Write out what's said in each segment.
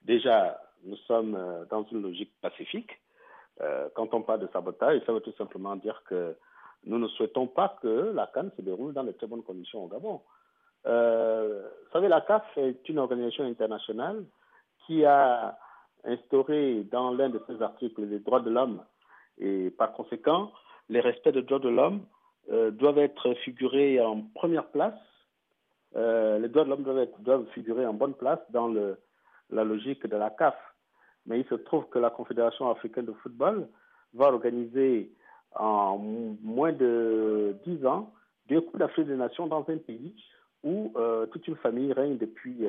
Déjà, nous sommes dans une logique pacifique. Quand on parle de sabotage, ça veut tout simplement dire que nous ne souhaitons pas que la CAN se déroule dans de très bonnes conditions au Gabon. Vous savez, la CAF est une organisation internationale qui a instauré dans l'un de ses articles les droits de l'homme et par conséquent, les respects des droits de l'homme doivent être figurés en première place. Les droits de l'homme doivent figurer en bonne place dans la logique de la CAF. Mais il se trouve que la Confédération africaine de football va organiser en moins de 10 ans 2 Coupes d'Afrique des Nations dans un pays où toute une famille règne depuis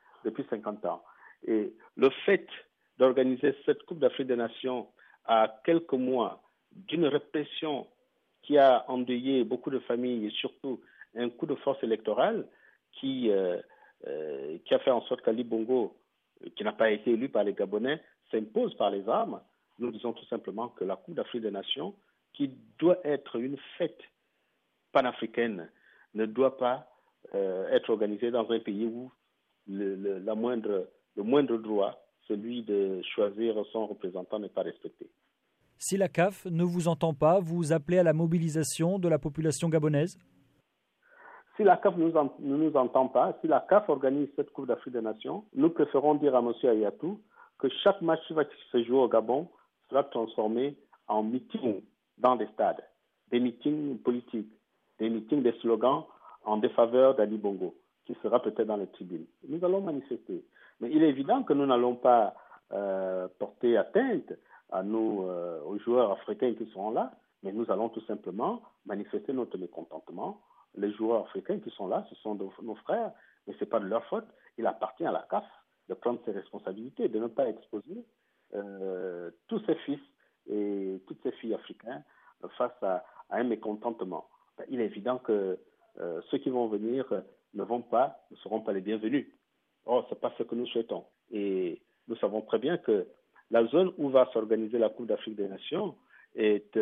50 ans. Et le fait d'organiser cette Coupe d'Afrique des Nations à quelques mois d'une répression qui a endeuillé beaucoup de familles et surtout un coup de force électorale qui a fait en sorte qu'Ali Bongo, qui n'a pas été élu par les Gabonais, s'impose par les armes. Nous disons tout simplement que la Coupe d'Afrique des Nations, qui doit être une fête panafricaine, ne doit pas être organisée dans un pays où le moindre droit, celui de choisir son représentant, n'est pas respecté. Si la CAF ne vous entend pas, vous appelez à la mobilisation de la population gabonaise? Si la CAF ne nous entend pas, si la CAF organise cette Coupe d'Afrique des Nations, nous préférons dire à M. Ayatou que chaque match qui va se jouer au Gabon sera transformé en meeting dans des stades, des meetings politiques, des meetings, des slogans en défaveur d'Ali Bongo, qui sera peut-être dans les tribunes. Nous allons manifester. Mais il est évident que nous n'allons pas porter atteinte à nous, aux joueurs africains qui seront là, mais nous allons tout simplement manifester notre mécontentement. Les joueurs africains qui sont là, ce sont nos frères, mais ce n'est pas de leur faute. Il appartient à la CAF de prendre ses responsabilités, de ne pas exposer tous ses fils et toutes ses filles africaines face à un mécontentement. Il est évident que ceux qui vont venir ne seront pas les bienvenus. Or, ce n'est pas ce que nous souhaitons. Et nous savons très bien que la zone où va s'organiser la Coupe d'Afrique des Nations est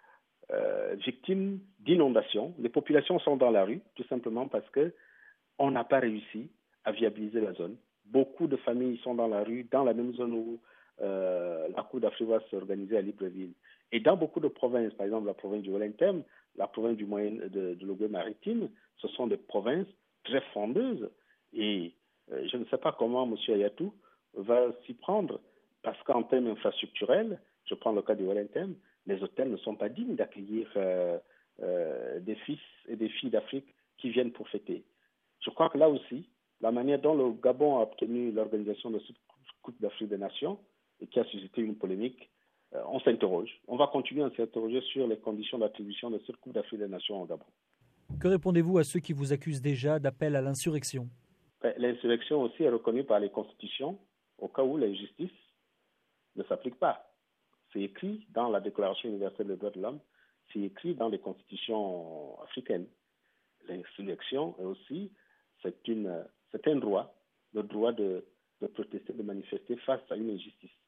victime d'inondations. Les populations sont dans la rue, tout simplement parce qu'on n'a pas réussi à viabiliser la zone. Beaucoup de familles sont dans la rue, dans la même zone où la Coupe d'Afrique va s'organiser à Libreville. Et dans beaucoup de provinces, par exemple la province du Wellington, la province de l'Ogooué-Maritime, ce sont des provinces très frondeuses. Et je ne sais pas comment M. Ayatou va s'y prendre, parce qu'en termes infrastructurels, je prends le cas du Wellington, les hôtels ne sont pas dignes d'accueillir des fils et des filles d'Afrique qui viennent pour fêter. Je crois que là aussi, la manière dont le Gabon a obtenu l'organisation de cette Coupe d'Afrique des Nations et qui a suscité une polémique, on s'interroge. On va continuer à s'interroger sur les conditions d'attribution de cette Coupe d'Afrique des Nations au Gabon. Que répondez-vous à ceux qui vous accusent déjà d'appel à l'insurrection? L'insurrection aussi est reconnue par les constitutions au cas où l'injustice ne s'applique pas. C'est écrit dans la Déclaration universelle des droits de l'homme, c'est écrit dans les constitutions africaines. L'insurrection est aussi, c'est un droit, le droit de protester, de manifester face à une injustice.